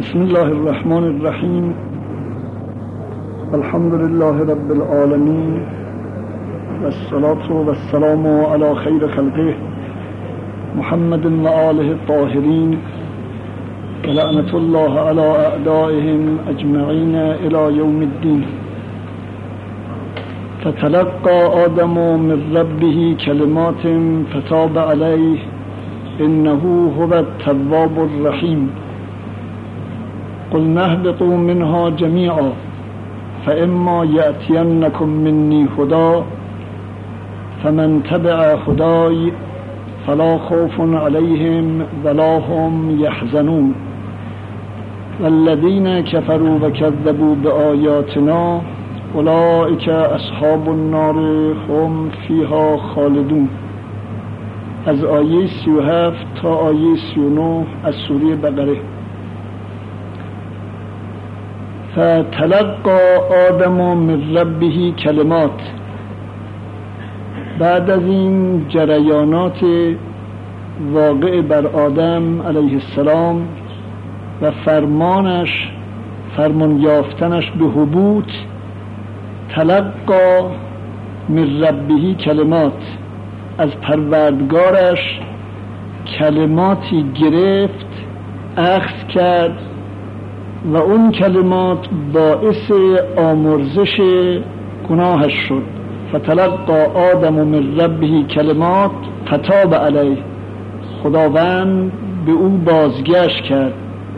بسم الله الرحمن الرحیم. الحمد لله رب العالمین والصلاة والسلام علی خیر خلقه محمد و آله الطاهرین و لعنت الله علی اعدائهم اجمعین الی یوم الدین. فتلقى آدم من ربه کلمات فتاب علیه انه هو التواب الرحیم. قلنا اهبطوا منها جميعا فإما يأتينكم مني هدى فمن تبع هداي فلا خوف عليهم ولا هم يحزنون والذين كفروا وكذبوا بآياتنا أولئك أصحاب النار هم فيها خالدون. از آیه 37 تا آیه 39 از سوره بقره. فتلقى آدم من ربه کلمات. بعد از این جریانات واقع بر آدم علیه السلام و فرمان یافتنش به هبوط، تلقى من ربه کلمات، از پروردگارش کلماتی گرفت، اخذ کرد و اون کلمات باعث آمرزش گناهش شد. فتلقى آدم من ربه کلمات فتاب علیه، خداوند به او بازگشت کرد.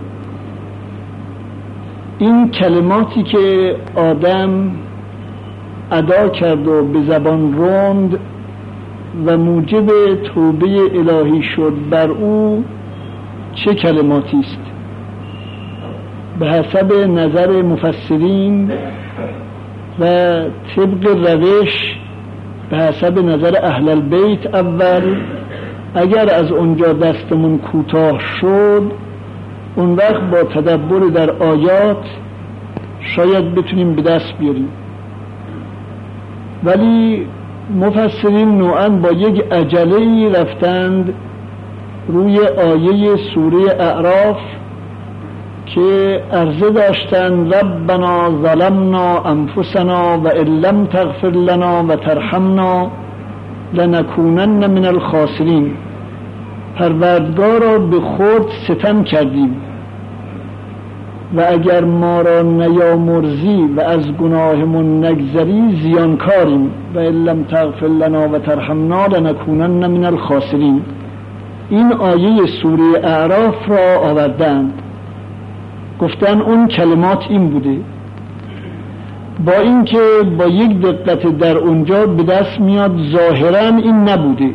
این کلماتی که آدم ادا کرد و به زبان راند و موجب توبه الهی شد بر او، چه کلماتی است؟ به حسب نظر مفسرین و طبق روش به حسب نظر اهل البیت، اول اگر از اونجا دستمون کوتاه شد، اون وقت با تدبر در آیات شاید بتونیم به دست بیاریم، ولی مفسرین نوعاً با یک عجله‌ای رفتند روی آیه سوره اعراف که عرضه داشتند ربنا ظلمنا انفسنا و ان لم تغفر لنا و ترحمنا لنکونن من الخاسرین. پروردگارا به خود ستم کردیم و اگر ما را نیامرزی و از گناهمون نگذری زیانکاریم و ان لم تغفر لنا و ترحمنا لنکونن من الخاسرین. این آیه سوره اعراف را آوردند، گفتن اون کلمات این بوده، با اینکه با یک دقت در اونجا به دست میاد ظاهرا این نبوده.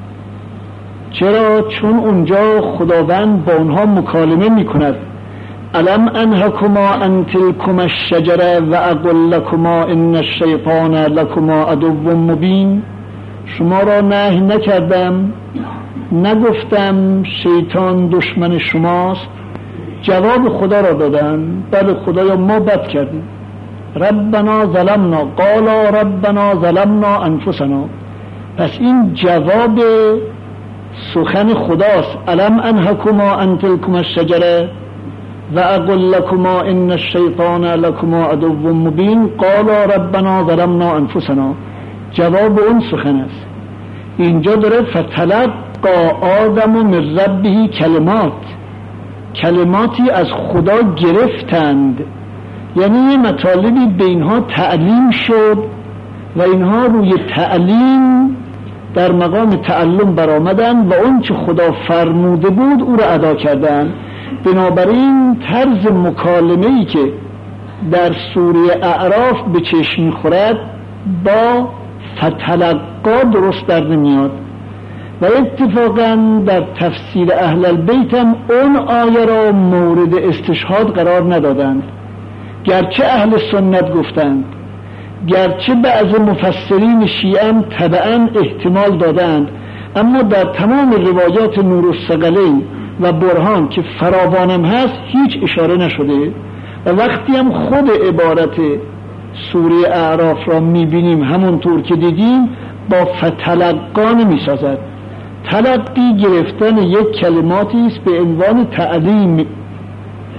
چرا؟ چون اونجا خداوند با اونها مکالمه میکند. الم انهکما ان تلکما الشجره و اقل لکما ان الشیطان لکما عدو مبین. شما را نهی نکردم، نگفتم شیطان دشمن شماست؟ جواب خدا را دادن، بله خدایا ما بد کردیم. ربنا ظلمنا، قالا ربنا ظلمنا انفسنا. پس این جواب سخن خداست. الم انهکما ان تلکما الشجره و اقل لکما ان الشیطان لکما عدو مبین قالا ربنا ظلمنا انفسنا. جواب اون سخن است. اینجا داره فتلقى آدم من ربه کلمات، کلماتی از خدا گرفتند، یعنی مطالبی به اینها تعلیم شد و اینها روی تعلیم در مقام تعلم برآمدند و اون چه خدا فرموده بود او را ادا کردند. بنابراین طرز مکالمه‌ای که در سوره اعراف به چشم می‌خورد با فتلقا درست در نمیاد و اتفاقا در تفسیر اهل البیت هم اون آیه را مورد استشهاد قرار ندادند، گرچه اهل سنت گفتند، گرچه بعض مفسرین شیعه هم طبعا احتمال دادند، اما در تمام روایات نورالثقلین و برهان که فراوانم هست هیچ اشاره نشده و وقتی هم خود عبارت سوره اعراف را میبینیم همونطور که دیدیم با فتلقا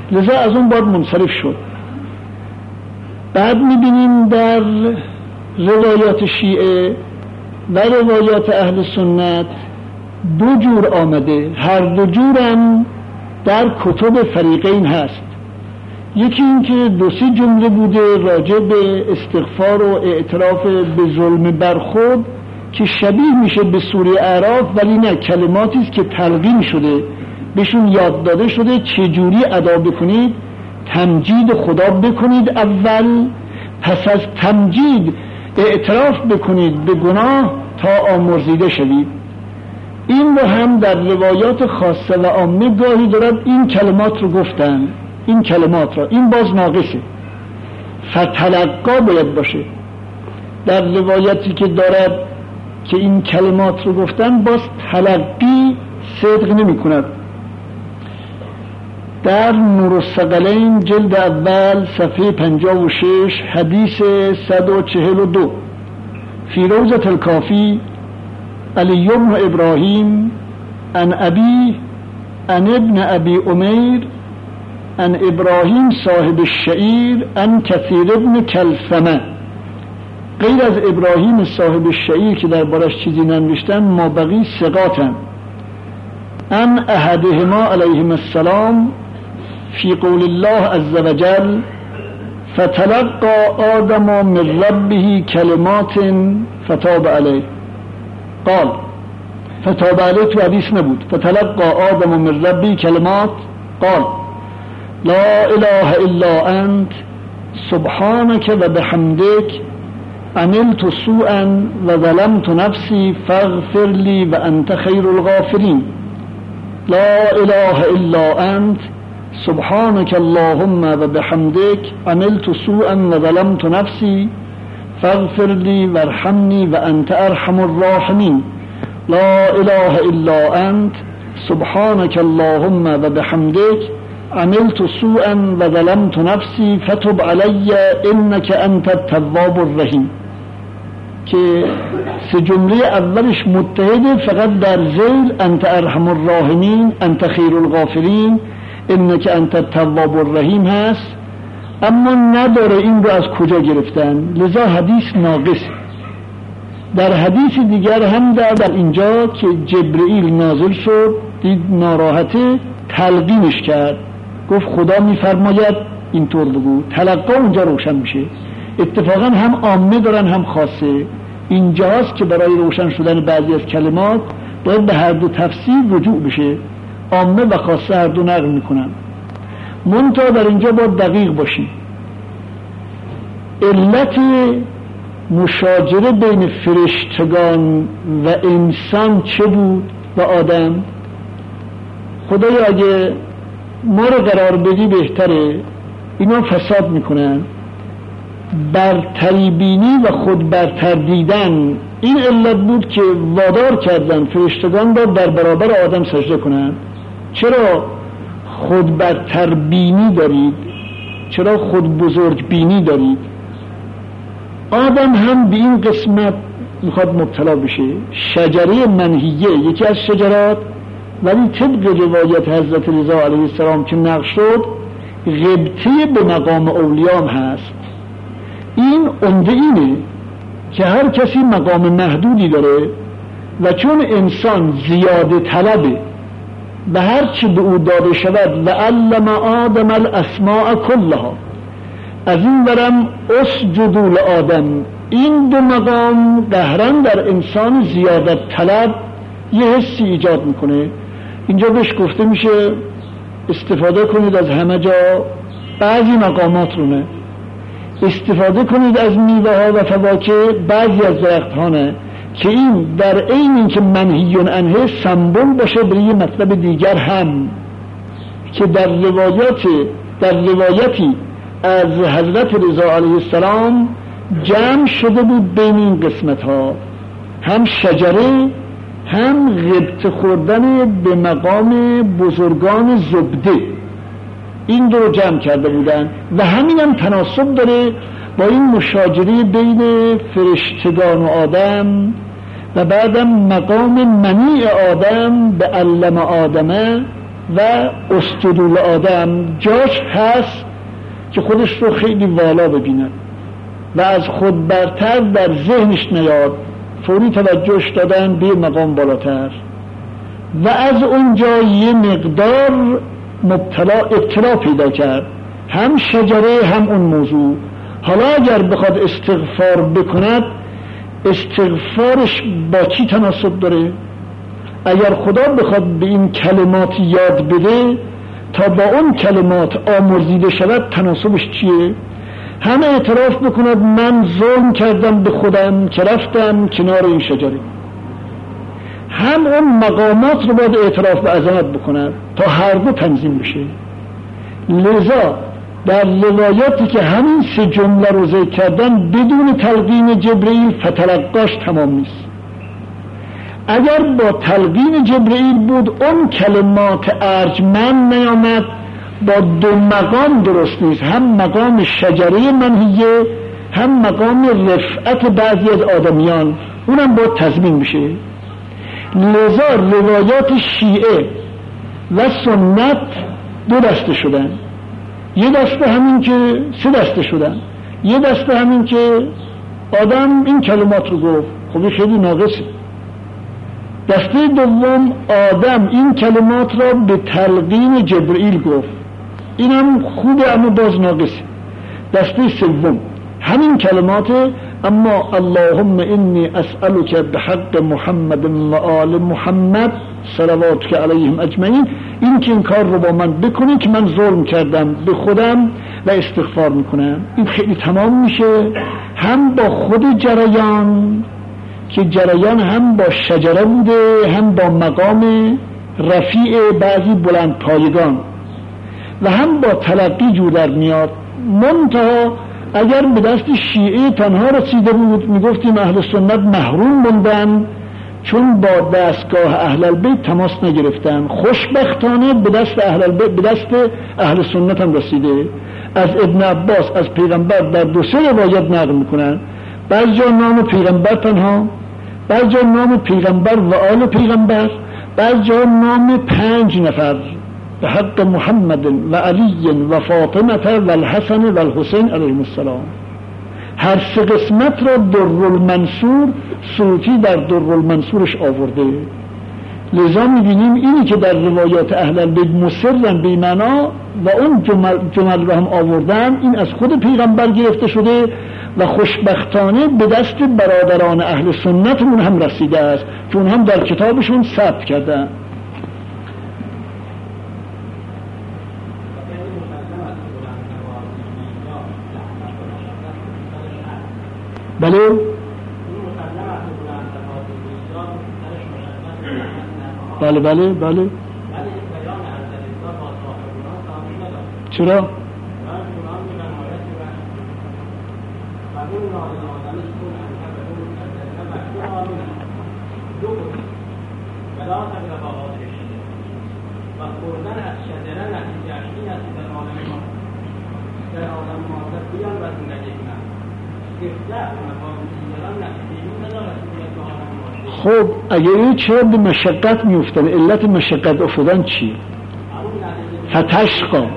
لذا از اون بعد منصرف شد. بعد میبینیم در روایات شیعه و روایات اهل سنت دو جور آمده، هر دو جورم در کتب فریقین هست. یکی این که دو سه جمله بوده راجع به استغفار و اعتراف به ظلم بر خود که شبیه میشه به سوره اعراف، ولی نه، کلماتی است که تلقین شده بهشون یاد داده شده چجوری ادا بکنید. تمجید خدا بکنید اول، پس از تمجید اعتراف بکنید به گناه تا آمرزیده شوید. این رو هم در روایات خاصه و عامه گاهی دارد این کلمات رو گفتن. این کلمات را، این باز ناقصه، فتلقا باید باشه. در روایتی که دارد که این کلمات رو گفتن باز تلقی صدق نمی کند. در نور الثقلین جلد اول صفحه 56 حدیث 142 فی روضة الکافی علی بن ابراهیم عن ابی عن ابن ابی امیر عن ابراهیم صاحب الشعیر عن کثیر ابن کلثمه. غیر از ابراهیم صاحب الشعیر که در بارش چیزی ننوشتن، ما بقی ثقاتن. عن احدهما علیهم السلام فی قول الله عز وجل فتلقى آدم من ربه کلمات فتاب علیه. قال فتاب علیه تو حدیث نبود، فتلقى آدم من ربه کلمات قال لا اله الا انت سبحانك و بحمدك عملت سوءا و ظلمت نفسی فاغفر لی و انت خیر الغافرین. لا اله الا انت سبحانك اللهم و بحمدك عملت سوءا و ظلمت نفسی فاغفر لی وارحمنی و انت ارحم الراحمین. لا اله الا انت سبحانك اللهم و بحمدك عملت سوءا و ظلمت نفسی فتب علی انک انت التواب الرحیم. که سه جمله اولش متحده، فقط در ذیل انت ارحم الراحمین، انت خیر الغافرین، انک انت التواب الرحیم هست، اما نداره این رو از کجا گرفتن، لذا حدیث ناقص. در حدیث دیگر هم در اینجا که جبرئیل نازل شد دید ناراحته، تلقینش کرد، گفت خدا میفرماید اینطور بگو. تلقا اونجا روشن میشه. اتفاقا هم عامه دارن هم خاصه. اینجاست که برای روشن شدن بعضی از کلمات باید به هر دو تفسیر رجوع بشه. عامه و خاصه هر دو نقل میکنن. منتها در اینجا باید دقیق باشیم. علت مشاجره بین فرشتگان و انسان چه بود و آدم؟ خدایا اگه ما رو قرار بدی بهتره، اینا فساد میکنن. برتری بینی و خود برتر دیدن این علت بود که وادار کردن فرشتگان را در برابر آدم سجده کنند. چرا خود برتر بینی دارید؟ چرا خود بزرگ بینی دارید؟ آدم هم به این قسمت میخواد مبتلا بشه. شجره منهیه یکی از شجرات، ولی طبق روایت حضرت رضا علیه السلام که نقل شد غبطه به مقام اولیام هست. این عمده اینه که هر کسی مقام محدودی داره و چون انسان زیاده طلبه و هر چی به او داده شود و علم آدم الاسماء کلها، از این برم اسجدوا لآدم، این دو مقام قهرن در انسان زیادت طلب یه حسی ایجاد میکنه. اینجا بهش گفته میشه استفاده کنید از همه جا، بعضی مقامات رو نه. استفاده کنید از میوه ها و فواکه، بعضی از درخت ها نه، که این در عین این که منهیون عنه سمبل باشه برای یه مطلب دیگر هم که در روایتی از حضرت رضا علیه السلام جمع شده بود بین این قسمت ها، هم شجره هم غبطه خوردن به مقام بزرگان زبده، این دو رو جمع کرده بودن و همین هم تناسب داره با این مشاجره بین فرشتگان و آدم و بعدم مقام منیع آدم به علم آدمه و اسطول آدم جاش هست که خودش رو خیلی والا ببیند و از خود برتر در ذهنش نیاد، فوری توجهش دادن به مقام بالاتر و از اونجا یه مقدار ابتلا پیدا کرد، هم شجره هم اون موضوع. حالا اگر بخواد استغفار بکند، استغفارش با چی تناسب داره؟ اگر خدا بخواد به این کلمات یاد بده تا با اون کلمات آمرزیده شود، تناسبش چیه؟ هم اعتراف بکند من ظلم کردم به خودم که رفتم کنار این شجره، هم اون مقامات رو باید اعتراف به عظمت بکند تا هر دو تنظیم بشه. لذا در روایاتی که همین سه جمله رو ذکر کردن بدون تلقین جبرئیل فتلقاش تمام نیست. اگر با تلقین جبرئیل بود اون کلمات ارجمند نیامد، با دو مقام درست نیست، هم مقام شجره منهیه هم مقام رفعت بعضی از آدمیان، اونم باید تضمین بشه. لذا روایات شیعه و سنت دو دسته شدن، یه دسته همین که سه دسته شدن، یه دسته همین که آدم این کلمات رو گفت، خب خیلی ناقصه. دسته دوم آدم این کلمات را به تلقین جبرئیل گفت، اینم خوبه اما باز ناقصه. دسته سوم همین کلمات اما اللهم انی اسألک بحق محمد و آل محمد صلواتک علیهم اجمعین، این که این کار رو با من بکنی که من ظلم کردم به خودم و استغفار میکنم. این خیلی تمام میشه هم با خود جریان که جریان هم با شجره بوده هم با مقام رفیع بعضی بلند پایگان و هم با تلقی جور در میاد. منتها اگر به دست شیعه تنها رسیده بود میگفتیم اهل سنت محروم موندن چون با دستگاه اهل البیت تماس نگرفتن. خوشبختانه به دست اهل سنت هم رسیده. از ابن عباس از پیغمبر در دو سه روایت نقل میکنن، بعض جا نام پیغمبر تنها، بعض جا نام پیغمبر و آل پیغمبر، بعض جا نام 5 نفر به حق محمد و علی و فاطمه و الحسن و الحسین علیهم السلام. هر سه قسمت را درالمنصور سوطی در درالمنصورش آورده. لذا میبینیم اینی که در روایات اهل البیت مصرن به معنا و اون جمل رو هم آوردن، این از خود پیغمبر گرفته شده و خوشبختانه به دست برادران اهل سنتمون هم رسیده است که اون هم در کتابشون ثبت کردن. بله بله بله بله. چرا؟ خب اگر چرا به مشقت میفتن؟ علت مشقت افتادن چی؟ فتشقا.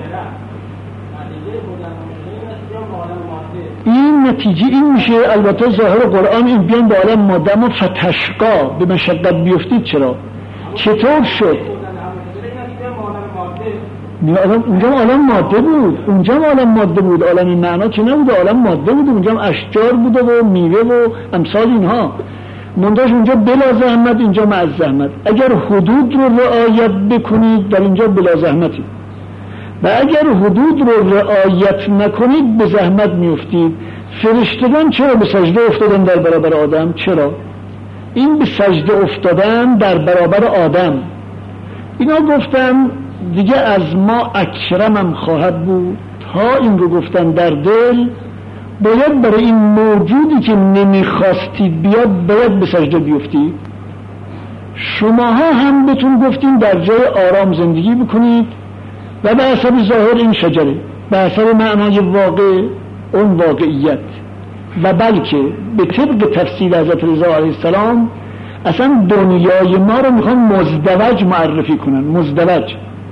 این نتیجه این میشه. البته ظاهر قرآن این بیان به عالم ماده، اما فتشقا به مشقت بیفتید چرا؟ چطور شد؟ اونجا عالم ماده بود، اونجا عالم ماده بود، عالم معنا که نبود، عالم ماده بود، اونجا اشجار بوده و میوه و امثال اینها. منتاج اونجا بلا زحمت، اینجا مع زحمت. اگر حدود رو رعایت بکنید در اینجا بلا زحمتی و اگر حدود رو رعایت نکنید به زحمت میفتید. فرشتگان چرا به سجده افتادن در برابر آدم؟ چرا؟ این به سجده افتادن در برابر آدم، اینا گفتن دیگه از ما اکرمم خواهد بود، ها این رو گفتن در دل. باید برای این موجودی که نمیخواستید بیاد باید به سجده بیفتید. شماها هم بهتون گفتیم در جای آرام زندگی بکنید و به حسب ظاهر این شجره، به حسب معنای واقع اون واقعیت، و بلکه به طبق تفسیر حضرت رضا علیه السلام اصلا دنیای ما رو میخوان مزدوج معرفی کنن. مزدوج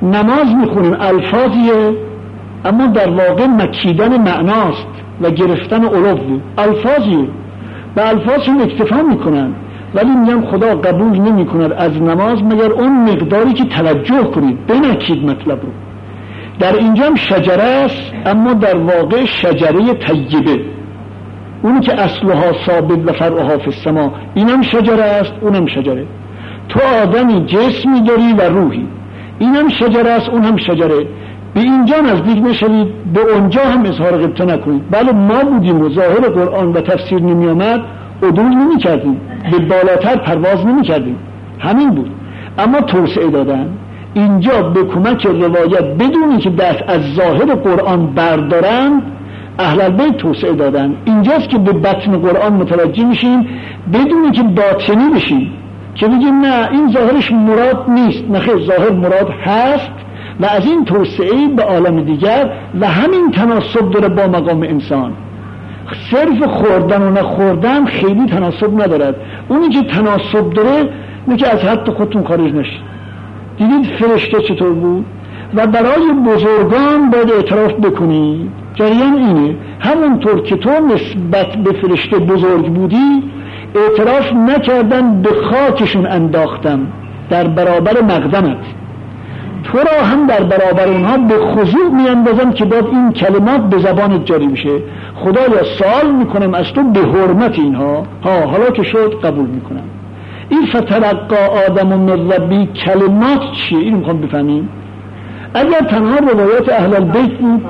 نماز میخونیم الفاظیه، اما در واقع مکیدن معناست و گرفتن علو. الفاظیه، به الفاظشون اکتفا میکنن، ولی میگن خدا قبول نمی کند از نماز مگر اون مقداری که توجه کنید بنکید مطلب رو. در اینجا هم شجره است، اما در واقع شجره طیبه، اونی که اصلها ثابت و فرعها فی السما، اینم شجره است اونم شجره. تو آدمی جسمی داری و روحی، اینم شجره است اونم شجره. به اینجا نزدیک نشوید، به اونجا هم اظهار غبطه نکنید. بله ما بودیم و ظاهر قرآن و تفسیر نمی آمد عدول نمی کردیم، به بالاتر پرواز نمی کردیم، همین بود. اما توسعه دادن اینجا به کمک روایت بدونی که دست از ظاهر قرآن بردارن، اهل البیت توسعه دادن. اینجاست که به بطن قرآن متوجه میشیم بدونی که باطنی بشیم، که بگیم نه این ظاهرش مراد نیست. نه خیر، ظاهر مراد هست و از این توسعه به عالم دیگر و همین تناسب داره با مقام انسان. صرف خوردن و نخوردن خیلی تناسب ندارد. اونی که تناسب داره اینه که از حد خودتون خارج نشید. دیدید فرشته چطور بود؟ و برای بزرگان باید اعتراف بکنید. جریان اینه، همونطور که تو نسبت به فرشته بزرگ بودی اعتراف نکردن، به خاکشون انداختم در برابر مقدمت. تو را هم در برابر اونها به خضوع میاندازم که باید این کلمات به زبانت جاری بشه. خدایا سوال میکنم از تو به حرمت اینها، حالا که شد قبول میکنم. این فتلقی آدم من ربی کلمات چیه؟ این میخوام بفهمیم. اگر تنها روایات اهل البیت بود،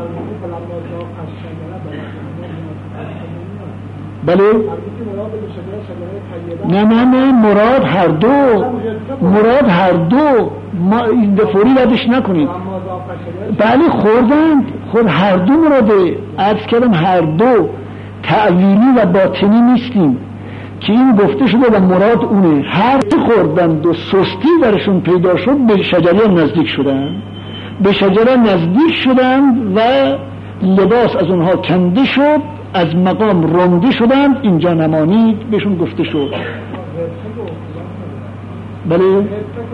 بله نه مراد هر دو، مراد هر دو، ما این دفوری ردش نکنید. بله خورد هر دو مراده. عرض کردم هر دو، تعویلی و باطنی نیستیم که این گفته شده و مراد اونه. هر دو خوردند و سستی درشون پیدا شد، به شجره نزدیک شدند، به شجره نزدیک شدند و لباس از اونها کنده شد، از مقام رنده شدند، اینجا نمانید بهشون گفته شد. بله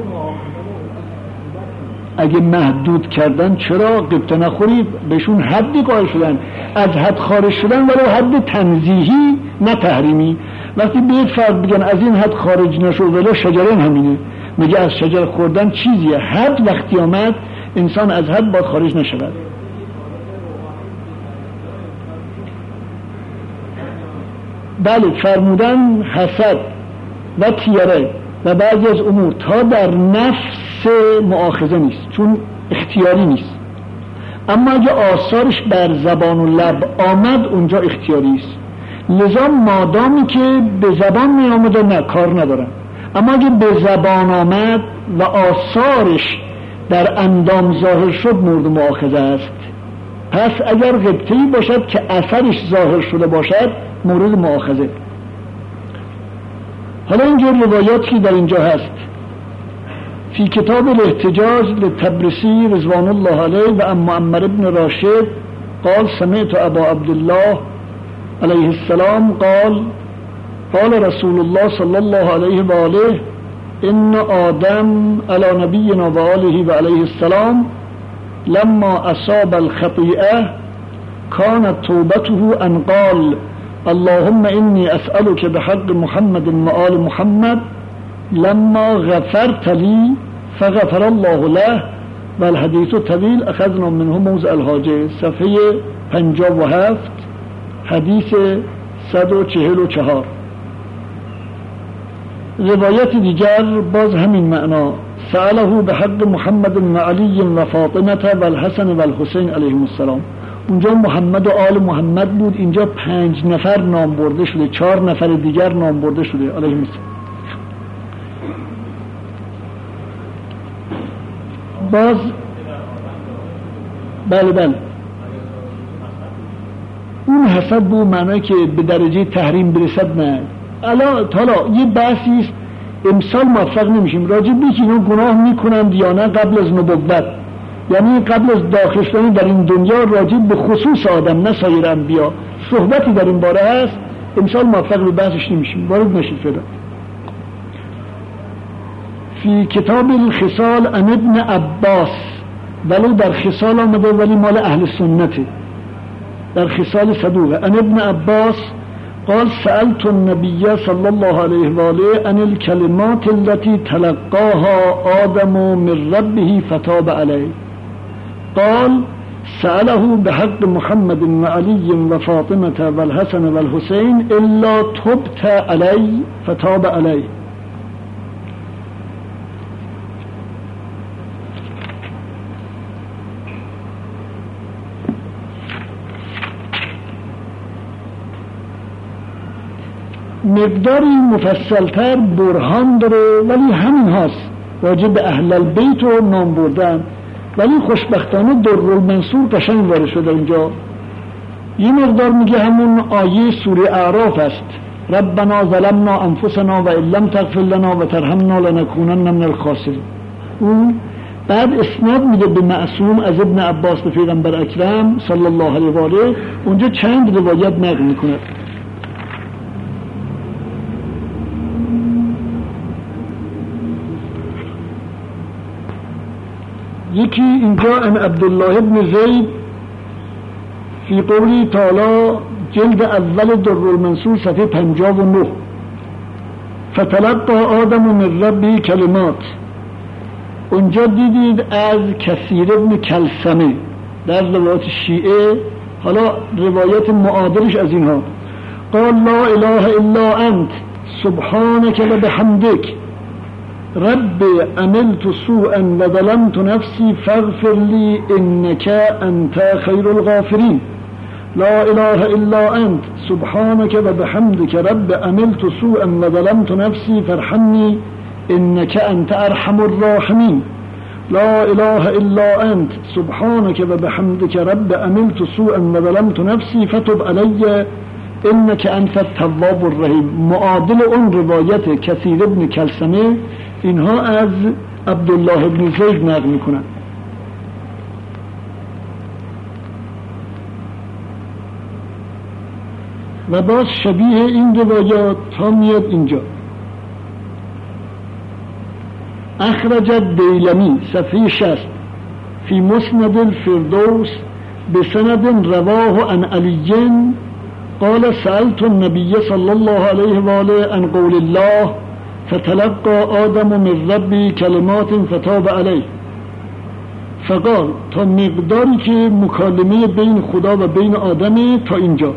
اگه محدود کردن چرا غبطه نخورید؟ بهشون حدی قائل شدن، از حد خارج شدن، ولو حد تنزیهی نه تحریمی. وقتی به یک فرد بگن از این حد خارج نشو، ولو شجره همینه، میگه از شجر خوردن چیزیه. حد وقتی آمد انسان از حد باید خارج نشود. بله فرمودن حسد و تیره و بعضی از امور تا در نفس مؤاخذه نیست، چون اختیاری نیست، اما اگه آثارش بر زبان و لب آمد اونجا اختیاری است. لذا مادامی که به زبان می آمده نه کار ندارن، اما اگه به زبان آمد و آثارش در اندام ظاهر شد مورد مؤاخذه است. پس اگر غبطه‌ای باشد که اثرش ظاهر شده باشد مورد مؤاخذه. حالا اینجور روایاتی در اینجا هست. فی کتاب الاحتجاج للتبرسی رضوان الله علیه و ام معمر ابن راشد قال سمعت ابا عبدالله علیه السلام قال رسول الله صلی الله علیه و آله ان آدم علی نبینا و آله و علیه السلام لما اصاب الخطیئه كانت توبته ان قال اللهم انی اسألك بحق محمد و آل محمد لما غفرت لی فغفر الله له و الحدیث طویل اخذنا منه موضع الحاجه. صفحه 57 حدیث 144. روایت دیگر باز همین معنا، سأله بحق محمد و علی و فاطمه و الحسن و الحسین علیهم السلام. اونجا محمد و آل محمد بود، اینجا 5 نفر نام برده شده، 4 نفر دیگر نام برده شده علیهم السلام. باز بله اون حسد بود معنی که به درجه تحریم برسد. نه حالا یه بحثی است امسال موفق نمیشیم راجع به که اینا گناه میکنند یا نه قبل از نبوت، یعنی قبل از داخل شدن در این دنیا راجع به خصوص آدم نه سایر انبیا صحبتی در این باره هست. امسال موفق به بحثش نمیشیم، وارد نشید فعلا. فی کتاب الخصال عن ابن عباس ولو در خصال آمده ولی مال اهل سنته، در خصال صدوقه. ان ابن عباس قال سألت النبي صلى الله عليه وآله عن الكلمات التي تلقاها آدم من ربه فتاب عليه. قال سأله بحق محمد وعلي وفاطمة والحسن والحسين إلا تبت عليه فتاب عليه. مقداری مفصلتر برهان داره ولی همین هاست راجع به اهل البیت رو نام بردن، ولی خوشبختانه درالمنصور قشنگ وارد شده اینجا. یه مقدار میگه همون آیه سوره اعراف است، ربنا ظلمنا انفسنا و ان لم تغفر لنا و ترحمنا لنکونن من الخاسرین. اون بعد اسناد میده به معصوم از ابن عباس به پیغمبر اکرم صلی الله علیه و آله. اونجا چند روایت نقل میکنه. یکی اینجا ان عبدالله ابن زید فی قولی تعالی جلد اول درالمنصور صفحه 59 فتلقى آدم من ربه کلمات. اونجا دیدید از کثیر ابن کلثمه در روایت شیعه، حالا روایت معادلش از اینها، قال لا اله الا انت سبحانك و بحمدک رب عملت سوءا و ظلمت نفسی فاغفر لی انک انت خیر الغافرین. لا اله الا انت سبحانك و بحمدک رب عملت سوءا و ظلمت نفسی فارحمنی انک انت ارحم الراحمین. لا اله الا انت سبحانك و بحمدک رب عملت سوءا و ظلمت نفسی فتب علی انک انت التواب الرحیم. معادل اون روایت کثیر ابن کلثمه اینها از عبدالله ابن زید نقل میکنن. و باز شبیه این روایات تا میاد اینجا. اخرج الدیلمی صفحه 60 فی مسند الفردوس بسند رواه عن علی قال سألت النبي صلى الله عليه وآله عن قول الله فتلقى آدم من ربي كلمات فتاب عليه. فقال تا مقداری که مکالمه بین خدا و بین آدمه تا اینجا،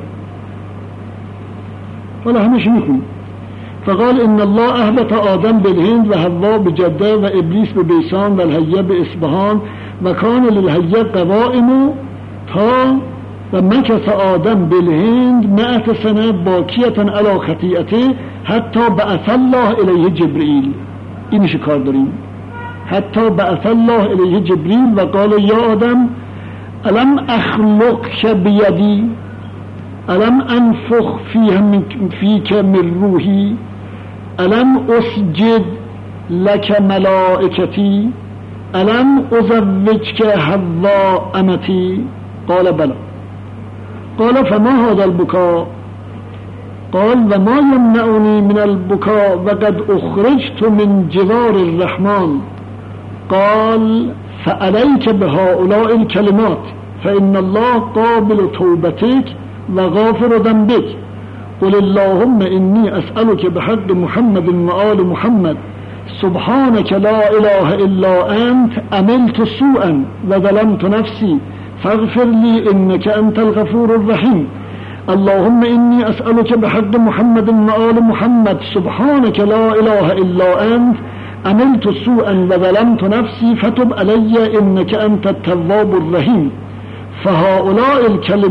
حالا همش میخونیم. فقال ان الله اهبط آدم بالهند و حوا بجده و ابلیس ببیسان و الحیه باصبهان و کان للحیه قوائم تا و مکث آدم بالهند 100 سنه باکیتا علی خطیئته حتی بعث الله الیه جبرئیل. اینش کار داریم. حتی بعث الله الیه جبرئیل و قال یا آدم الم اخلقک بیدی الم انفخ فیک من روحی الم اسجد لک ملائکتی الم ازوجک حوا امتی. قال بلا. قال فما هذا البكاء؟ قال وما يمنعني من البكاء وقد أخرجت من جوار الرحمن. قال فعليك بهؤلاء الكلمات فإن الله قابل توبتك وغافر ذنبك. قل اللهم إني أسألك بحق محمد وآل محمد سبحانك لا إله إلا أنت عملت سوءا وظلمت نفسي فاغفر لي إنك أنت الغفور الرحيم. اللهم إني أسألك بحق محمد وآل محمد سبحانك لا إله إلا أنت عملت سوءا وظلمت نفسي فتب علي إنك أنت التواب الرحيم. فهؤلاء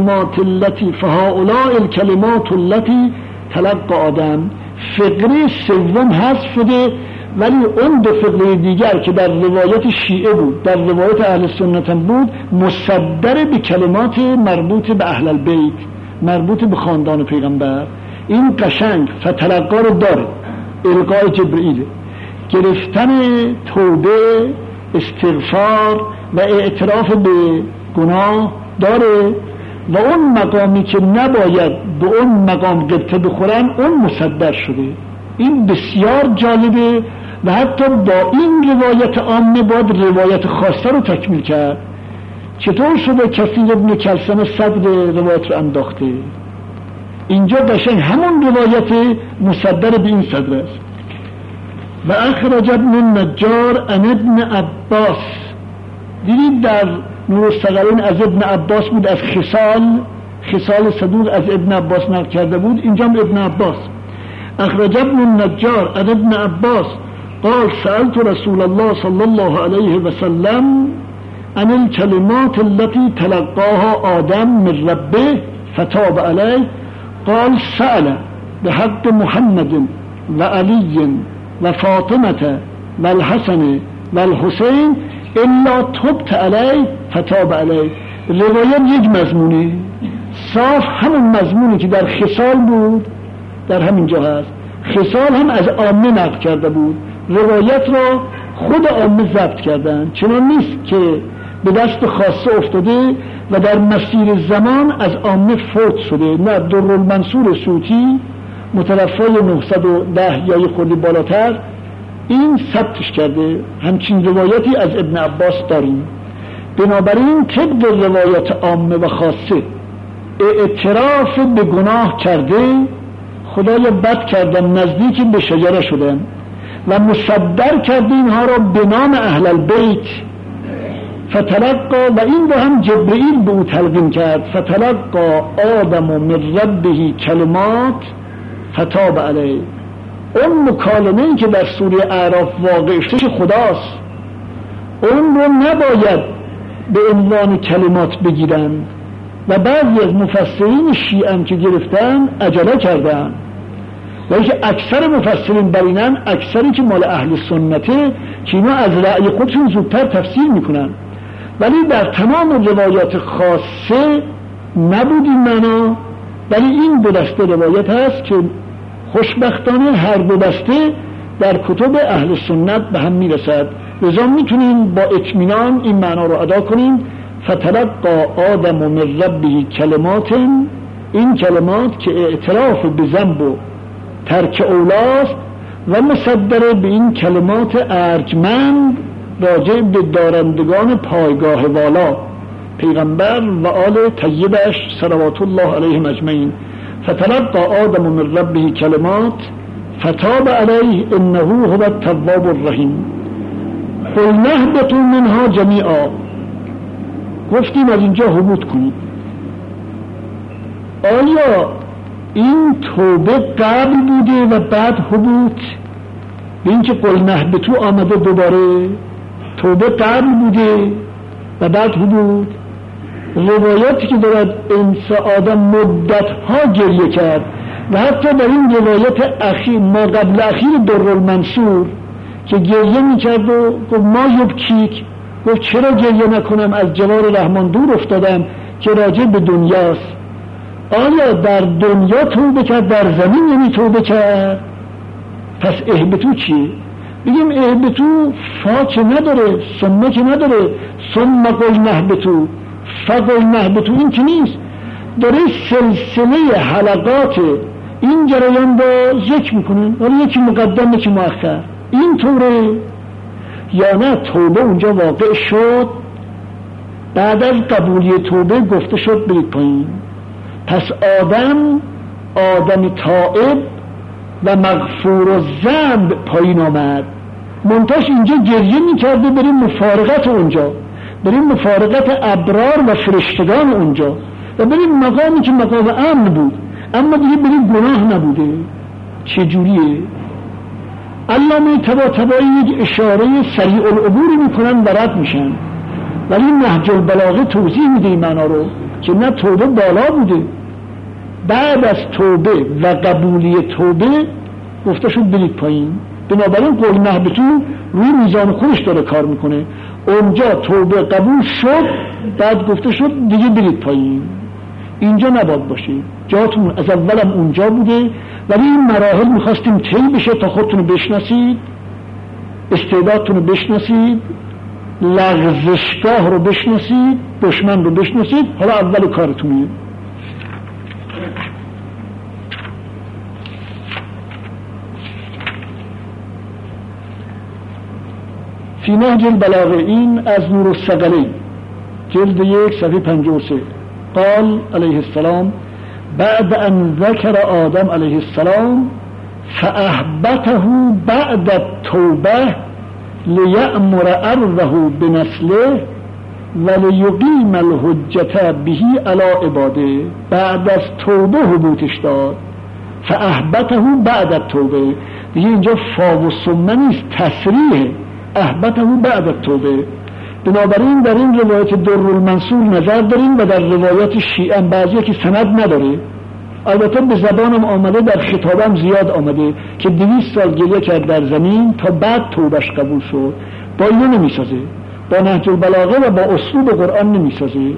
الكلمات التي تلقى آدم. فقره سوم حذف شده، ولی اون دو فقره دیگر که در روایت شیعه بود در روایت اهل سنت بود مصدر به کلمات مربوط به اهل البیت، مربوط به خاندان پیغمبر. این قشنگ فتلقا رو داره، القای جبرئیل، گرفتن توبه، استغفار و اعتراف به گناه داره، و اون مقامی که نباید به اون مقام قبطه بخورن اون مصدر شده. این بسیار جالبه و حتی با این روایت عامه باید روایت خاصه رو تکمیل کرد. چطور شده کثیر ابن کلثم صدر روایت رو انداخته؟ اینجا قشنگ همون روایت مصدر به این صدر است. و اخرج ابن النجار عن ابن عباس. دیدید در نور الثقلین از ابن عباس بود، از خصال صدوق از ابن عباس نقل کرده بود، اینجا هم ابن عباس. اخرج ابن النجار عن ابن عباس قال سألت رسول الله صلى الله عليه وسلم عن الكلمات التي تلقاها آدم من ربه فتاب عليه قال سأل بحق محمد وعلي وفاطمة والحسن والحسين الا تبت عليه فتاب عليه. روایت یک مضمونه صاف همون مضمونی که در خصال بود در همین جا هست. خصال هم از عامه نقل کرده بود، روایت را خود عامه ضبط کردن، چنان نیست که به دست خاصه افتاده و در مسیر زمان از عامه فوت شده. نه، درالمنصور صوتی متوفای 910 یا یک خورده بالاتر این ثبتش کرده. همچین روایتی از ابن عباس داریم. بنابراین طبق روایت عامه و خاصه اعتراف به گناه کرده، خدای بد کردم، نزدیک به شجره شدن و مصدر کرده اینها را به نام اهل البیت. فتلقا، و این رو هم جبرئیل به او تلقین کرد، فتلقا آدم من ربه کلمات فتاب علیه. اون مکالمه‌ای که در سوره اعراف واقع شده خداست، اون رو نباید به عنوان کلمات بگیرن و بعضی از مفسرین شیعه که گرفتن عجله کردن، و اینکه اکثر مفسرین بر اینن، اکثری که مال اهل سنته که اینا از رأی خودشون زودتر تفسیر میکنن، ولی در تمام روایات خاصه نبود این معنا. ولی این دو دسته روایت هست که خوشبختانه هر دو دسته در کتب اهل سنت به هم میرسد، لذا میتونیم با اطمینان این معنا رو ادا کنیم. فتلقا آدم من ربه کلمات، این کلمات که اعتراف به ذنب و ترک اولاست و مصدر به این کلمات ارجمند راجع به دارندگان پایگاه والا، پیغمبر و آل طیبش صلوات الله علیهم اجمعین. فتلقا آدم من ربه کلمات فتاب علیه انه هو التواب الرحیم. قلنا اهبطوا منها جمیعا، گفتیم از اینجا هبوط کنید. آیا این توبه قبل بوده و بعد هبوط؟ به اینکه قلنا اهبطوا آمده دوباره، توبه قبل بوده و بعد هبوط. روایاتی که دارد انس آدم مدت ها گریه کرد و حتی در این روایت اخیر ما قبل اخیر درالمنصور که گریه میکرد و گفت ما یبکیک، گفت چرا گریه نکنم، از جوار رحمان دور افتادم که راجع به دنیاست. آیا در دنیا توبه کرد، در زمین یعنی توبه کرد؟ پس اهبطو چیه؟ بگیم اهبطو فا که نداره، ثم که نداره، ثم قلنا اهبطوا فقلنا اهبطوا، این که نیست، داره سلسله حلقات این جریان رو ذکر میکنه، ولی یکی مقدم یکی مؤخر. این طوره یا نه توبه اونجا واقع شد، بعد از قبولی توبه گفته شد برید پایین. پس آدم تائب و مغفور الذنب پایین آمد، منتاش اینجا گریه میکرده بریم مفارقت اونجا، بریم مفارقت ابرار و فرشتگان اونجا و بریم مقامی که مقام امن بود، اما دیگه بریم گناه نبوده. چجوریه؟ علامه طباطبایی یک اشاره سریع العبوری میکنن و رد میشن، ولی نهج البلاغه توضیح میده این معنا رو که نه توبه بالا بوده، بعد از توبه و قبولی توبه گفته شد برید پایین. بنابراین قول اهبطوا روی میزان خودش داره کار میکنه. اونجا توبه قبول شد، بعد گفته شد دیگه برید پایین. اینجا نباید باشید، جاتون از اولم اونجا بوده، ولی این مراحل میخواستیم طی بشه تا خودتون بشناسید، استعدادتون رو بشناسید، لغزشگاه رو بشناسید، دشمن رو بشناسید. حالا اول کارتونه. فی نهج البلاغه، این از نور الثقلین جلد 1 صفحه 53. قال علیه السلام بعد ان ذکر آدم علیه السلام فاحبته بعد التوبه لیأمر ارضه بنسله ولیقیم الحجة به علی عباده. بعد از توبه حبوطش داد. فاحبته بعد التوبه، دیگه اینجا فا و ثم نیست، تصریح احبته بعد التوبه. بنابراین در این روایت در المنصور نظر داریم و در روایات شیعه بعضی که سند نداره، البته به زبانم آمده، در خطابم زیاد آمده که 200 سال گریه کرد در زمین تا بعد توبش قبول شد. با اینو نمیسازه، با نهج البلاغه و با اسلوب قرآن نمیسازه.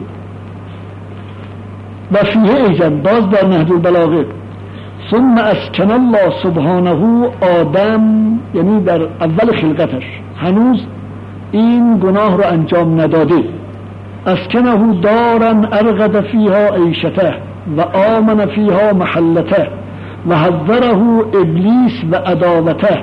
و فیه ایزن، باز در نهج البلاغه ثم اسکن الله سبحانه آدم، یعنی در اول خلقتش هنوز این گناه رو انجام نداده، اسکنه دارا ارغد فیها عیشته و آمن فیها محلته و حذره ابلیس و عداوته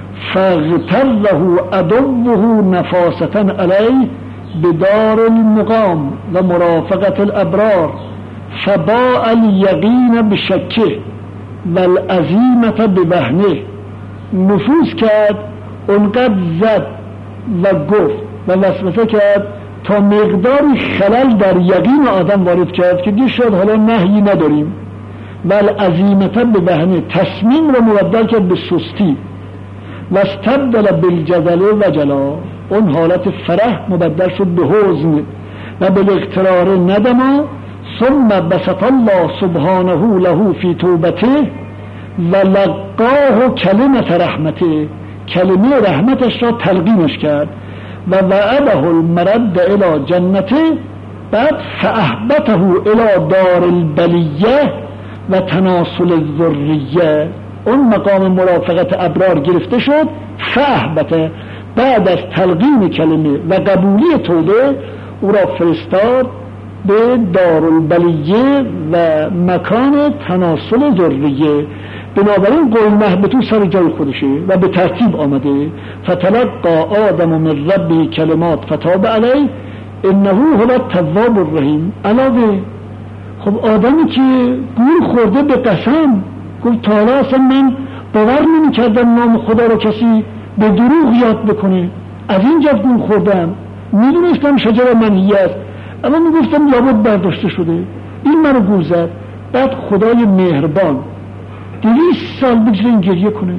فاغتره عدوه نفاسة علیه بدار المقام و مرافقت الابرار فباء الیقین بشکه و العزیمت بوهنه. نفوذ کرد، اونقدر زد و گفت و وسوسه کرد تا مقداری خلل در یقین آدم وارد کرد که دیگه شد حالا نهی نداریم. و العزیمت بوهنه، تصمیم رو مبدل کرد به سستی. و استبدل بالجدل و جلا، اون حالت فرح مبدل شد به حزن و بالاغترار ندما. ثم بسط الله سبحانه له فی توبته و لقاه کلمت رحمته، کلمه رحمتش را تلقینش کرد و وعده المرد الى جنته. بعد فاحبته الى دار البلیه و تناسل الذریه، اون مقام مرافقت ابرار گرفته شد. فاحبته، بعد از تلقین کلمه و قبولی توبه او را فرستاد به دارالبلیه و مکان تناسل ذریه. بنابراین قول مهبتو سر جای خودشه و به ترتیب آمده. فتلقى آدم من ربه کلمات فتاب علیه انه هو التواب الرحیم. علاوه خب آدمی که گول خورده به قسم گفت تا حالا اصلا من باور نمی کردم نام خدا رو کسی به دروغ یاد بکنه، از اینجا گول خوردم، میدونستم شجره منهی است اما میگفتم لابد برداشته شده، این منو گول زد. بعد خدای مهربان 200 سال بگذاره این گریه کنه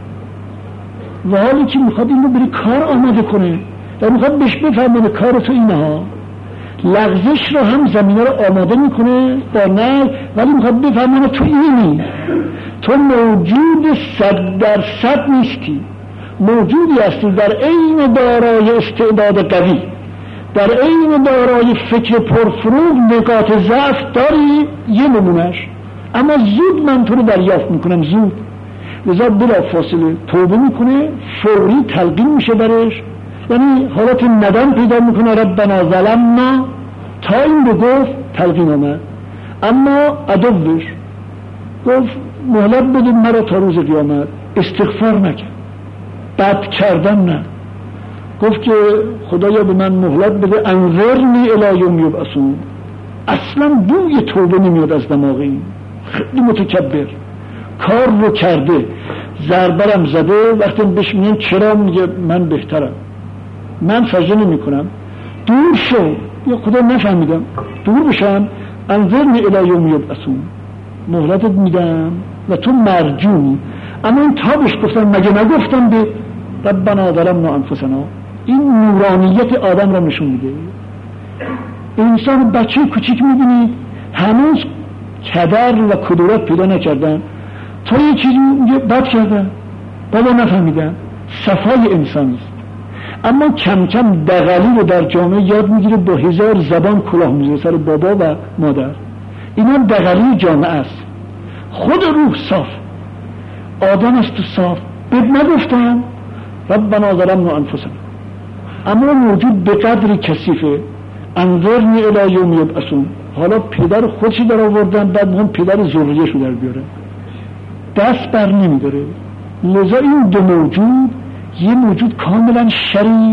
و حالی که میخواد این رو بری کار آماده کنه و میخواد بهش بفهمونه کار تو اینه ها، لغزش رو هم زمینه رو آماده میکنه با نه، ولی میخواد بفهمونه تو اینی، تو موجود 100% نیستی، موجودی هستی در عین دارای استعداد قوی، در عین دارای فکر پرفروغ، نقاط ضعف داری یه نمونش، اما زود من تو رو دریافت میکنم، زود. لذا بلا فاصله توبه میکنه، فوری تلقین میشه برش، یعنی حالت ندم پیدا میکنه ربنا ظلمنا، تا این رو گفت تلقین آمد. اما عدوش گفت مهلت بدید مرا تا روز قیامت، استغفار نکرد، بد کردن نه، گفت که خدایا به من مهلت بده انظرنی الی یوم یبعثون. اصلا بوی توبه نمیاد از دماغ این، خیلی متکبر، کار رو کرده، ضربرم زده، وقتی بهش میگن چرا، میگه من بهترم، من سجده نمی کنم، دور شو، یا خدا نفهمیدم، دور بشم، انظرنی الی یوم یبعثون، مهلتت میدم و تو مرجونی. اما این تابش گفتم مگه نگفتم به ربنا ظلمنا انفسنا؟ این نورانیت آدم را نشون میده. انسان بچه کوچیک میبینید هنوز کدر و کدورت پیدا نکردن، تا یه چیزی میگه بد کردن، بابا نفهمیدن، صفای انسانی است. اما کم کم دغلی رو در جامعه یاد میگیره، با 1000 زبان کلاه میزنه سر بابا و مادر. اینا دغلی جامعه است. خود روح صاف، آدم است تو صاف، بد نگفتن ربنا ظلمنا انفسنا، اما موجود به قدری کثیفه. انظرنی الی یوم یبعثون، حالا پدر خودشی در آوردن، بعد هم پدر ذریه‌شو در بیارن، دست بر نمیداره. لذا این دو موجود، یه موجود کاملا شریف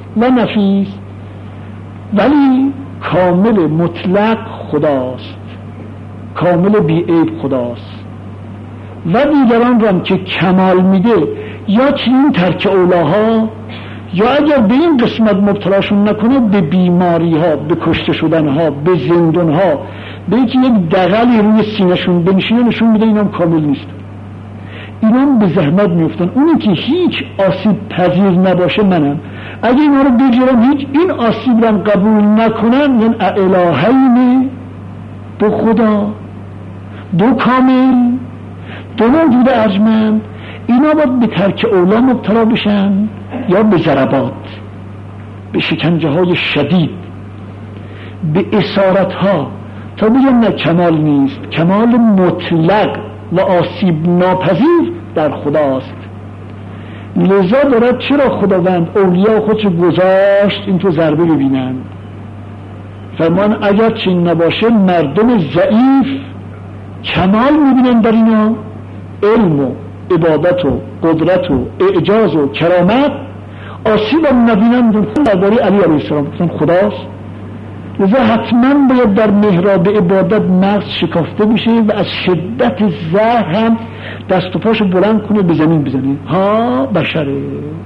و نفیس، ولی کامل مطلق خداست، کامل بی‌عیب خداست. و دیگران را که کمال میده یا چنین ترک اولاها، یا اگر به این قسمت مبتلاشون نکنه به بیماری ها، به کشته شدن ها، به زندان ها، به اینکه یک دغلی روی سینه‌شون بنشینه نشون میده اینام کامل نیست. اینام به زحمت میفتن. اونی که هیچ آسیب پذیر نباشه منم. اگه اینا رو بگیرم هیچ این آسیب رو قبول نکنن، یعنی الهین، دو خدا، دو کامل، دو موجود ارجمند، اینا باید به ترک اولا مبتلا بشن یا به ضربات، به شکنجه های شدید، به اسارت ها، تا بگم نه کمال نیست. کمال مطلق و آسیب ناپذیر در خداست. لذا دارد چرا خداوند اولیاء خودش گذاشت این تو ضربه ببینند. فرمان اگر چین نباشه مردم ضعیف کمال میبینن در اینا، علم و عبادت و قدرت و اعجاز و کرامت، آسیب هم نبینن. درباره علی علیه السلام گفتن خداست. لذا حتما باید در محراب عبادت مغز شکافته بشه و از شدت زهر هم دست و پاشو بلند کنه به زمین بزنه. ها بشره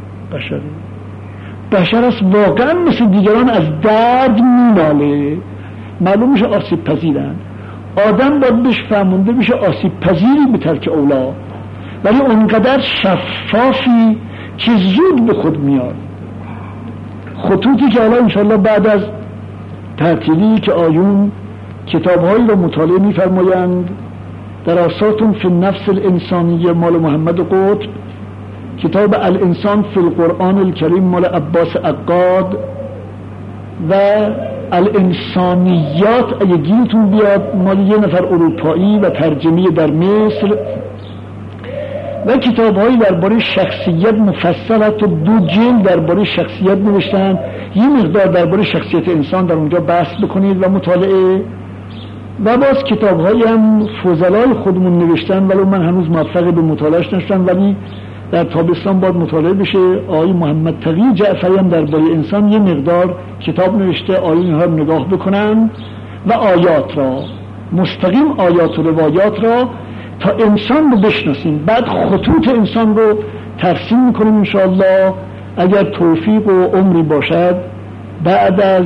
بشر است، واقعا مثل دیگران از درد میناله. معلوم میشه آسیب پذیرن. آدم باید بهش فهمونده بشه آسیب پذیری به ترک اولا، ولی اونقدر شفافی که زود به خود میاد. خطوطی که حالا انشاءالله بعد از تعطیلی که آیون کتابهایی رو مطالعه می‌فرمایند، در اساسون فی النفس الانسانیه مال محمد قطب، کتاب الانسان فی القرآن الکریم مال عباس عقاد، و الانسانیات اگه گیرتون بیاد مال یه نفر اروپایی و ترجمه در مصر، و کتاب‌هایی درباره شخصیت مفصل، حتی 2 جلد درباره شخصیت نوشتن. یه مقدار درباره شخصیت انسان در اونجا بحث بکنید و مطالعه. و باز کتاب‌هایی هم فضلای خودمون نوشتن، ولی من هنوز موفق به مطالعهش نشدم، ولی در تابستان باید مطالعه بشه. آقای محمد تقی جعفری هم درباره انسان یه مقدار کتاب نوشته، آیین ها نگاه بکنن و آیات را، مستقیم آیات و روایات را، تا انسان رو بشناسیم. بعد خطوط انسان رو ترسیم میکنیم انشاءالله اگر توفیق و عمری باشد، بعد از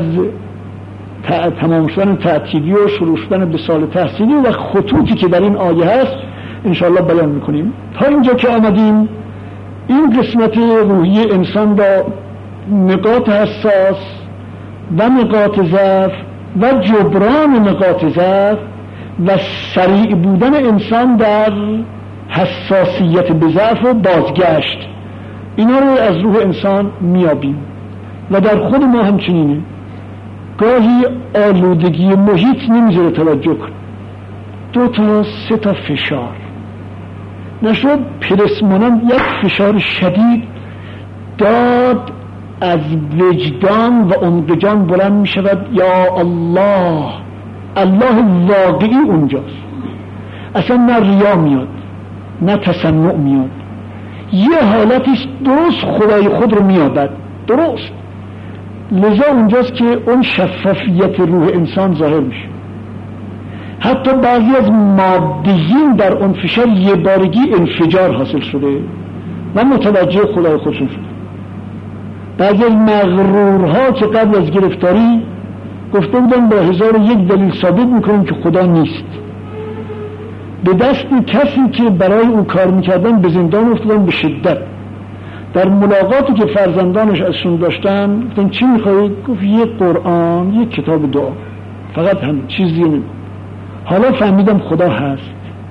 تمام شدن تعطیلی و شروع شدن به سال تحصیلی و خطوطی که در این آیه هست انشاءالله بیان میکنیم. تا اینجا که آمدیم این قسمت روحی انسان را نقاط حساس و نقاط ضعف و جبران نقاط ضعف و سریع بودن انسان در حساسیت به ضعف و بازگشت، اینا رو از روح انسان میابیم. و در خود ما همچنینه. گاهی آلودگی محیط نمیذاره توجه کن، 2 تا 3 تا فشار نشد پرسمانم یک فشار شدید داد از وجدان و عمق جان بلند می شود. یا الله، الله واقعی اونجاست. اصلا نه ریا میاد نه تصنع میاد، یه حالتیست درست خدای خود رو میابد درست. لذا اونجاست که اون شفافیت روح انسان ظاهر میشه. حتی بعضی از مادیین در اون فشار یه بارگی انفجار حاصل شده و متوجه خدای خودشون شده. بعضی از مغرورها که قبل از گرفتاری گفته بودن با 1001 دلیل ثابت میکنیم که خدا نیست، به دست کسی که برای او کار میکردن به زندان افتادن به شدت. در ملاقاتی که فرزندانش ازشون داشتن گفتن چی میخواید؟ گفت یک قرآن، یک کتاب دعا، فقط همین، چیزی نمیگم. حالا فهمیدم خدا هست.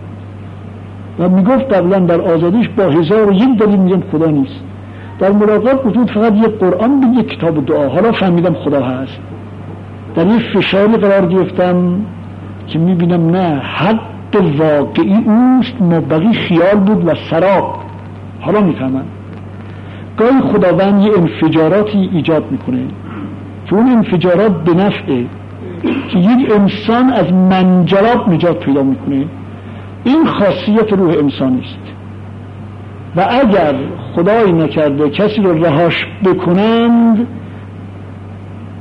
و میگفت قبلا در آزادیش با 1001 دلیل میگم خدا نیست. در ملاقات گفت فقط یک قرآن به یک کتاب دعا، حالا فهمیدم خدا هست. در این فشاری قرار گرفتم که میبینم نه، حق واقعی اوست، مبقی خیال بود و سراب. حالا میفهمم گاهی خداوند یه انفجاراتی ایجاد میکنه که اون انفجارات به نفعه که یک انسان از منجلاب نجات پیدا میکنه. این خاصیت روح انسانی است و اگر خدایی نکرده کسی رو رهاش بکنند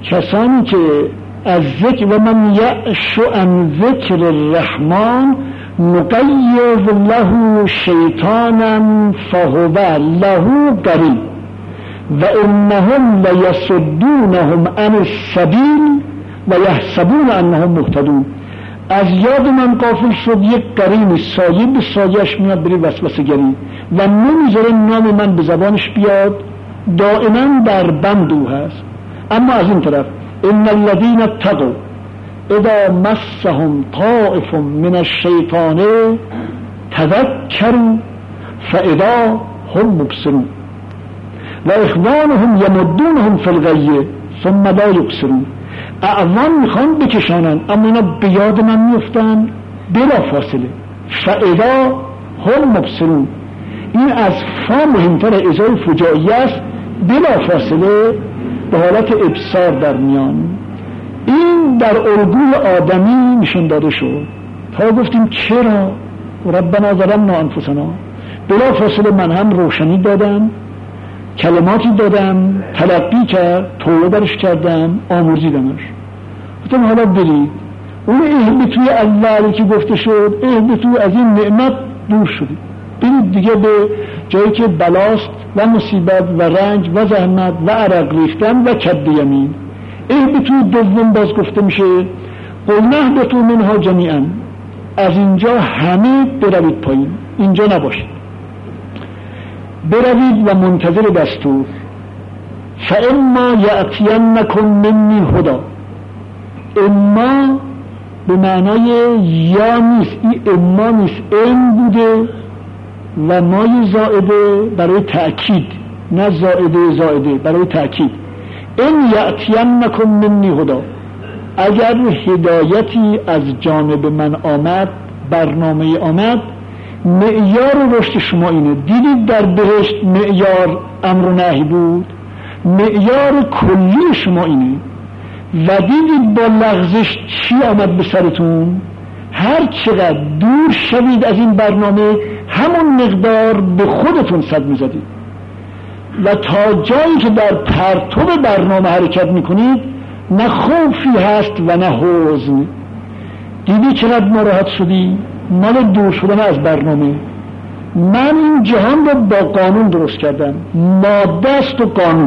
کسانی که از ذکر و من یعش عن ذکر الرحمن نقیض له شیطانا فهو له قرین و انهم لیصدونهم عن السبیل و یحسبون انهم مهتدون. از یاد من غافل شد، یک قرین سایه به سایه‌اش میاد بری وسوسه گری و نمیذاره نام من به زبانش بیاد، دائما در بند او هست. اما از این طرف ان الذين اتقوا اذا مسهم طائف من الشیطان تذکروا فاذا هم مبصرون و اخوانهم یمدونهم فی الغی ثم لا یبصرون. اعوان میخوان بکشانن اما اینا به یاد من میفتن بلا فاصله. فاذا هم مبصرون، این از فا مهمتر، ازای فجائیه است، بلا فاصله به حالت ابصار در میان. این در الگوی آدمی نشان داده شد تا گفتیم چرا ربنا ظلمنا انفسنا، بلا فاصله من هم روشنی دادم، کلماتی دادم، تلقی کرد، توبه برش کردم، آمرزیدمش. گفتم حالا برید اون اهبتوی اولی که گفته شد، اهبتوی از این نعمت دور شدید، برید دیگه به جایی که بلاست و مصیبت و رنج و زحمت و عرق ریختن و کد یمین. اهبتوی دوم باز گفته میشه قل اهبطوا منها جمیعا، از اینجا همه بروید پایین، اینجا نباشید، بروید و منتظر دستور. فاما یأتینکم منی هدی، اما به معنای یا نیست، این اما نیست، این بوده و مای زائده برای تأکید، نه زائده برای تأکید. ان یأتینکم منی هدی، اگر هدایتی از جانب من آمد، برنامه آمد، معیار رشد شما اینه. دیدید در بهشت معیار امر و نهی بود، معیار کلی شما اینه. و دیدید با لغزش چی آمد به سرتون؟ هر چقدر دور شوید از این برنامه همون مقدار به خودتون صد میزدید و تا جایی که در پرتو برنامه حرکت میکنید نه خوفی هست و نه حزن. دیدی چقدر ناراحت شدی؟ مال دور شدن از برنامه. من این جهان رو با قانون درست کردم، ماده است و قانون،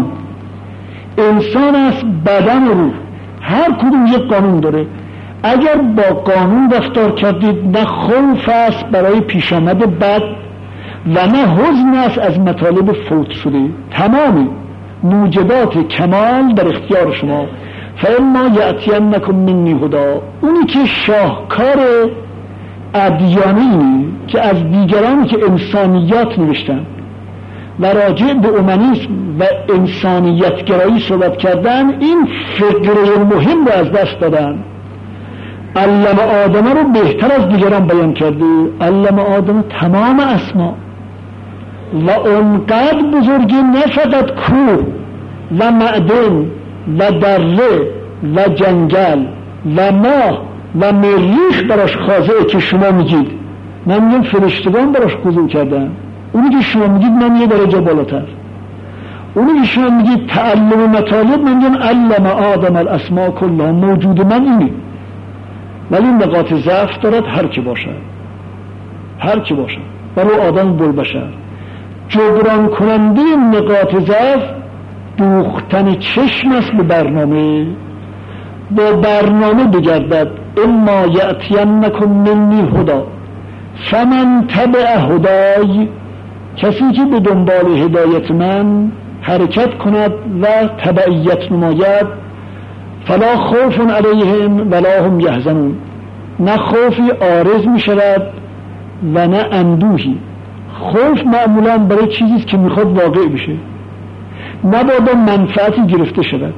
انسان است، بدن و روح، هر کدوم یک قانون داره. اگر با قانون رفتار کردید نه خوف است برای پیش آمد بد و نه حزن است از مطالب فوت شده. تمام موجبات کمال در اختیار شما. فاما یأتینکم منی هدی، اونی که شاهکار ادیانی که از دیگرانی که انسانیت نوشتن و راجع به اومانیسم و انسانیت گرایی صحبت کردن، این فقره مهم رو از دست دادن. علم آدم رو بهتر از دیگران بیان کرده. علم آدم تمام اسما و اونقدر بزرگی، نه فقط کوه و معدن و دره و جنگل و ماه و مریخ براش خاضعه که شما میگید. من میگم فرشتگان براش خضوع کردن. اونی که شما میگید من یه درجه بالاتر. اونی که شما میگید تعلم مطالب، من میگم علم آدم الاسماء کلها. موجود من اینه، ولی نقاط ضعف دارد هر کی باشد، هر کی باشد. برای آدم بلبشر جبران کننده نقاط ضعف دوختن چشم است به برنامه. با برنامه بگردد. اما یأتینکم منی هدی فمن تبع هدای، کسی که به دنبال هدایت من حرکت کند و تبعیت نماید، فلا خوف علیهم ولا هم یحزنون، نه خوفی عارض می شود و نه اندوهی. خوف معمولا برای چیزیست که میخواد واقع بشه، نبادا منفعتی گرفته شود،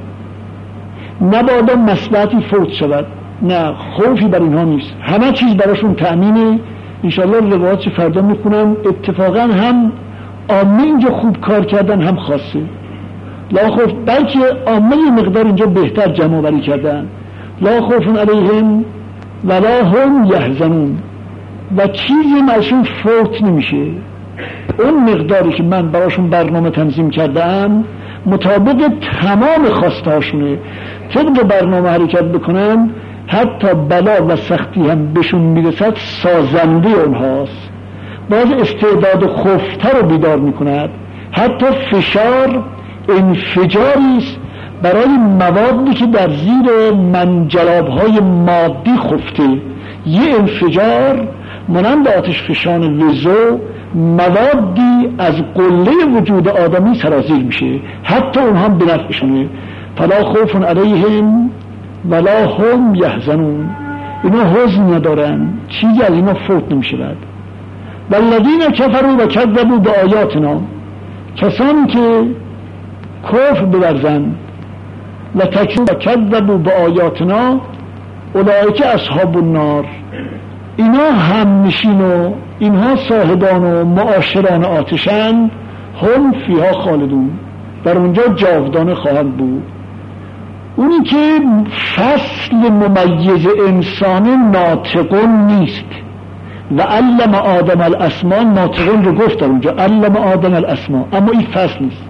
نبادا مصلحتی فوت شود. نه، خوفی بر اینها نیست، همه چیز براشون تأمینه. انشاءالله روایات فردا میخونم. اتفاقا هم عامه اینجا خوب کار کردن، هم خاصه. لا خوف، بلکه عامه مقدار اینجا بهتر جمع آوری کردن. لا خوف علیهم ولا هم یحزنون، و چیزی براشون فوت نمیشه. اون مقداری که من براشون برنامه تنظیم کردم مطابق تمام خواستهاشونه طبق برنامه حرکت بکنن، حتی بلا و سختی هم بهشون میرسد سازنده اونهاست، باز استعداد خفتر رو بیدار میکند. حتی فشار انفجاری است برای موادی که در زیر منجلاب‌های مادی خفته. یه انفجار مانند آتش فشان وزو موادی از قله وجود آدمی سرازیر میشه، حتی اونها به نفعشونه. فلا خوف علیهم ولا هم یحزنون، اینا حزن ندارن، چیزی از اینا فوت نمیشه. بعد والذین کفروا و کذبوا بآیاتنا، کسانی که کفر بورزند و کذبوا بآیاتنا اولئک اصحاب النار، اینا همنشین و اینها صاحبان و معاشران آتشند، هم فیها خالدون، در اونجا جاودانه خواهند بود. اونی که فصل ممیز انسان ناطقون نیست و علم آدم الاسماء، ناطقون رو گفت در اونجا علم آدم الاسماء، اما این فصل نیست.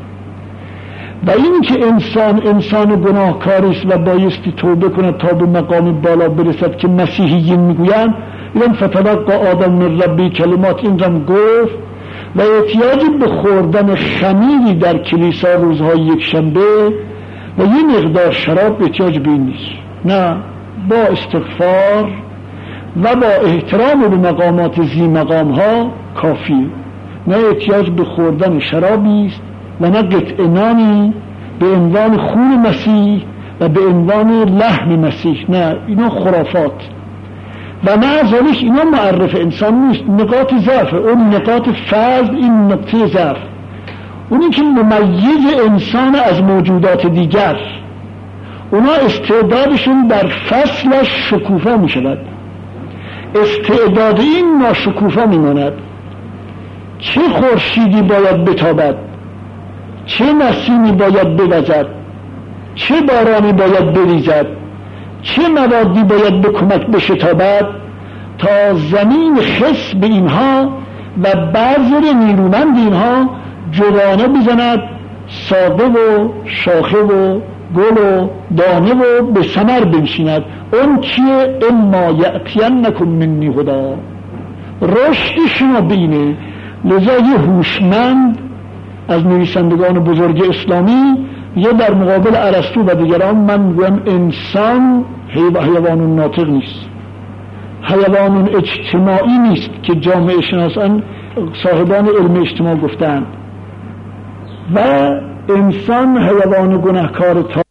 و این که انسان گناهکاری است و بایستی توبه کند تا به مقام بالا برسد که مسیحیین میگویند این فتلقی آدم من ربی کلمات، این هم گفت. و احتیاجی به خوردن خمیری در کلیسا روزهای یک شنبه و یه مقدار شراب احتیاج به این نیست، نه، با استغفار و با احترام به مقامات ذی مقام ها کافیه. نه احتیاج به خوردن شرابی است و نه قطع نانی به عنوان خون مسیح و به عنوان لحم مسیح، نه، اینا خرافات. و نه ازالش اینا معرف انسان نیست، نقاط ضعف، اون نقاط فضل، این نقطه ضعف، اونی که ممیز انسان از موجودات دیگر، اونا استعدادشون در فصلش شکوفا می شود، استعداد این ناشکوفا می ماند. چه خورشیدی باید بتابد، چه نسیمی باید بوزد، چه بارانی باید بریزد، چه موادی باید به کمک بشتابد تا زمین خس به اینها و بذر نیرومند اینها جوانه بزند، ساقه و شاخه و گل و دانه و به ثمر بنشیند. اون چیه؟ اما یأتینکم منی هدی، رشد شما بینه. لذا یه هوشمند از نویسندگان بزرگ اسلامی یه در مقابل ارسطو و دیگران، من میگویم انسان حیوان ناطق نیست، حیوان اجتماعی نیست که جامعه شناسان صاحبان علم اجتماع گفتند، و انسان حیوان گناهکار